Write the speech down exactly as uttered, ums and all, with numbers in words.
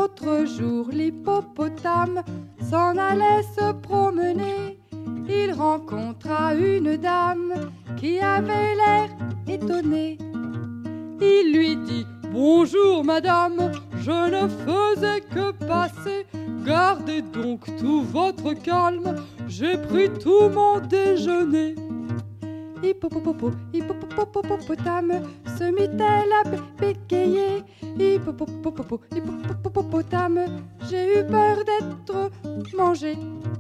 L'autre jour, l'hippopotame s'en allait se promener. Il rencontra une dame qui avait l'air étonné. Il lui dit: bonjour madame, je ne faisais que passer. Gardez donc tout votre calme, j'ai pris tout mon déjeuner. Hippopopo, hippopopotame, se mit-elle à bégayer. Hippopopo, hippopopotame, j'ai eu peur d'être mangée.